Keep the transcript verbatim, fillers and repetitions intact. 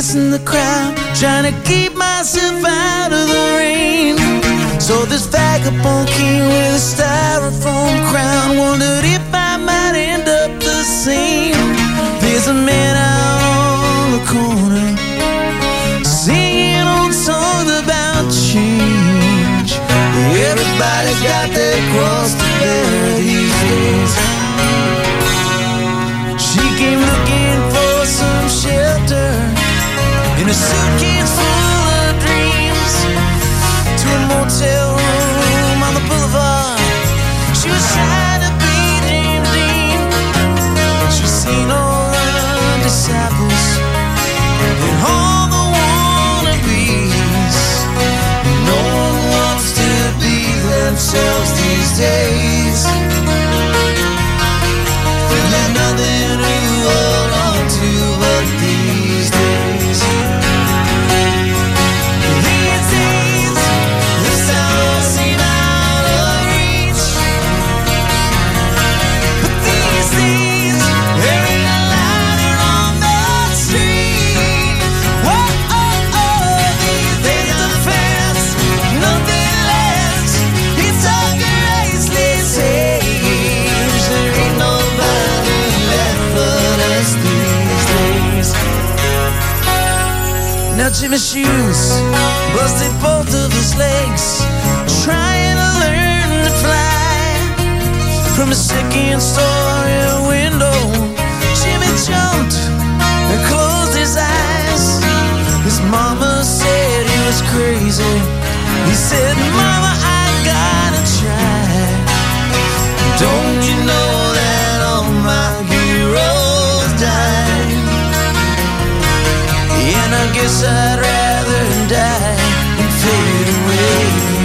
chasing the crowd, trying to keep myself out of the rain. So this vagabond king with a styrofoam crown wondered if I might end up the same. There's a man out on the corner singing old songs about change. Everybody's got their cross to bear these days. She came looking for some shelter in a suitcase full of dreams to a motel room on the boulevard. She was trying to be James Dean. She's seen all the disciples and all the wannabes. No one wants to be themselves these days. There's nothing to hold on to but these days. These days, the stars seem out of reach. But these days, there ain't a light on the street. Whoa, oh, oh, these days the fence, nothing left. It's a graceless age. There ain't nobody left but us these days. Now Jimmy's shoes busted both of his legs, trying to learn to fly. From the second story window, Jimmy jumped and closed his eyes. His mama said he was crazy. He said, Mama, I gotta try. Don't you know that all my heroes died? And I guess I'd rather die and fade away.